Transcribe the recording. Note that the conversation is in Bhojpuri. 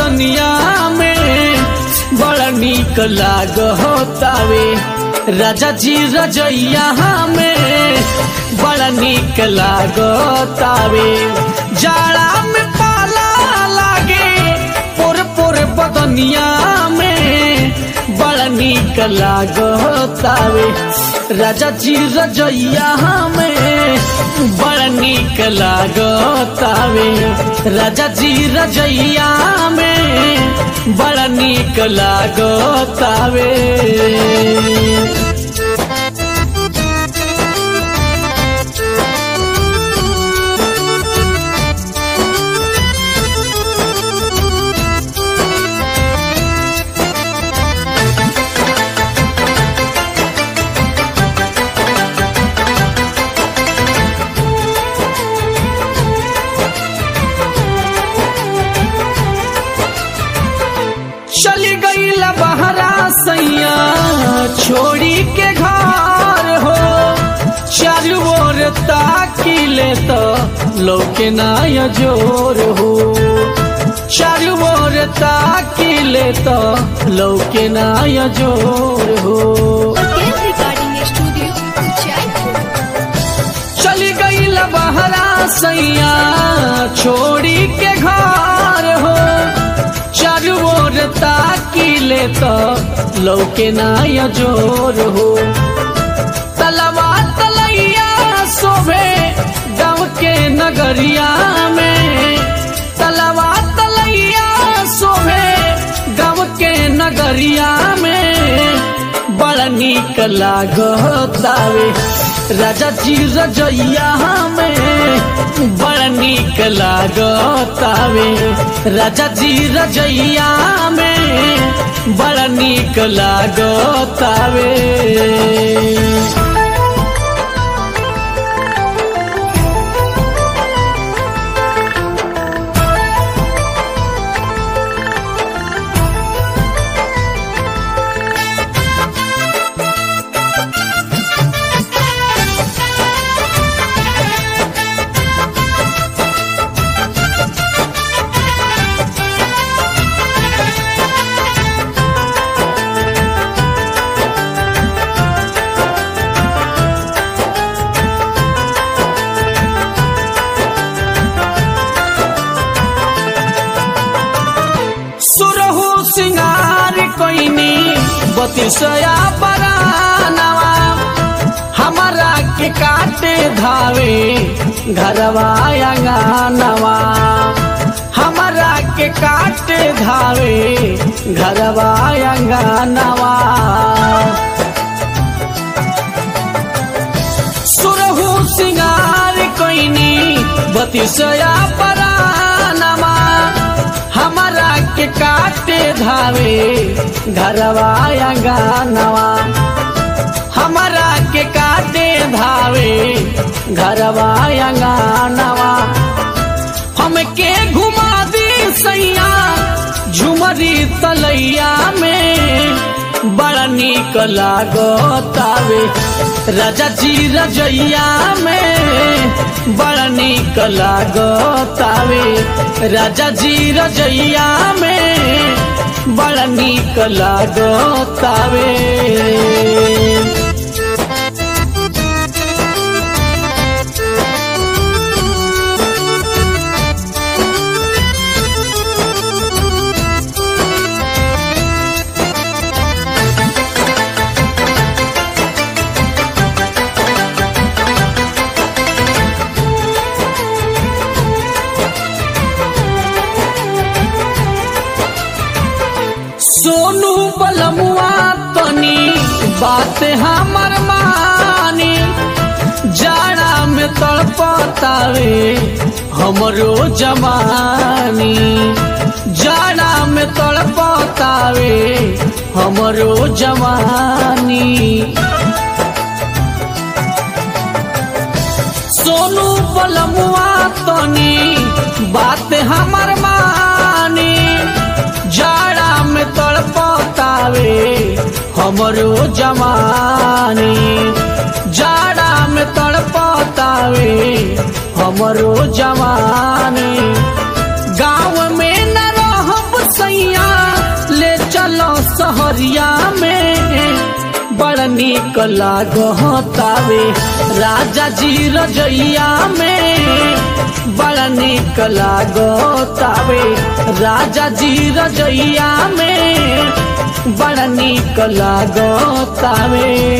बदनिया में बड़ा निक लागतावे। राजा जी रजैया में बड़ा निक लागतावे। जाड़ा में पाला लागे पोर पोर बदनिया में बड़ा निक लागतावे। राजा जी रजैया में बड़ा निक लागतावे। राजा जी रजैया में बड़ा निक लागतावे। चली गई बहरा सैया छोड़ी के घर हो। चारू ओर ताकिले तो लौके नाय जोर हो। चारू ओर ताकिले तो लौके नाय जोर हो। चली गई बहरा सैया छोड़ी के घर हो। चारू ओर ताकिले तो लौके नाय जोर हो। तलवा तलैया शोभे गाँव के नगरिया में। तलवा तलैया शोभे गाँव के नगरिया में बड़ा निक लागतावे। राजा जी रजैया में बड़ा निक लागतावे। राजा जी रजैया में बड़ा निक लागतावे। सुरहु सिंगार कोइनी बतिसया बरानवा। हमारा के काटे धावे घरवा अंगनवा। हमारा के काटे धावे घरवा अंगनवा। सुरहु सिंगार कोइनी बतिसया बरानवा। हमारा के काटे धावे घरवा अंगनवा। हमारा के काटे धावे घरवा अंगनवा। हमके घुमा दी सैया झुमरी तलैया में बड़ा निक लागतावे। राजा जी रजैया में बड़ा निक लागतावे। राजा जी रजैया में बड़ा निक लागतावे। सोनू बलमुआ तनी बात हमर मानी। जाड़ा में तड़पतावे हमरो जवानी। जाड़ा में तड़पतावे हमरो जवानी। सोनू बलमुआ तनी बात हमर मानी। जाड़ा में तड़पतावे हमरो जवानी। जाड़ा में तड़पतावे हमरो जवानी। गाँव में न रहब निक लागतावे राजा जी रजैया में बड़ा निक लागतावे राजा जी रजैया में बड़ा निक लागतावे।